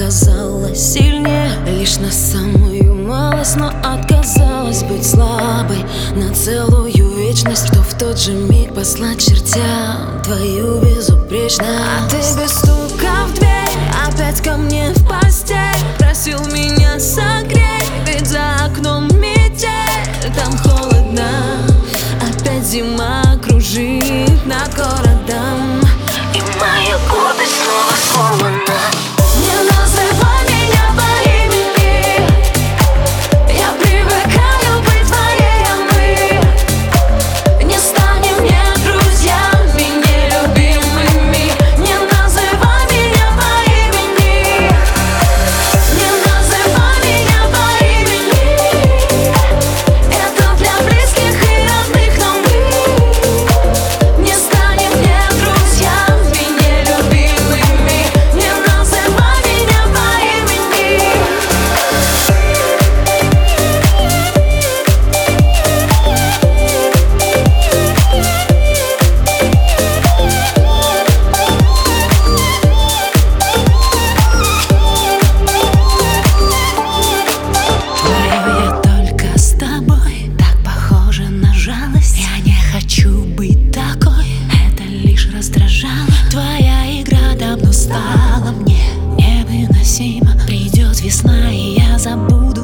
оказалась сильнее лишь на самую малость, но отказалась быть слабой на целую вечность, что в тот же миг послать чертям твою безупречность. А ты без стука в дверь опять ко мне в постель, просил меня согреть, ведь за окном метель, там холодно. Опять зима кружит над городом, и моя гордость снова сломана. Не называй меня по имени, я привыкаю быть твоей, а мы не станем не друзьями, не любимыми. Не называй меня по имени, не называй меня по имени. Это для близких и родных, но мы не станем не друзьями, не любимыми. Не называй меня по имени. Твое я только с тобой, так похоже на жалость. Я не хочу быть такой, это лишь раздражало. Твоя игра давно стала мне невыносима. Придет весна, и я забуду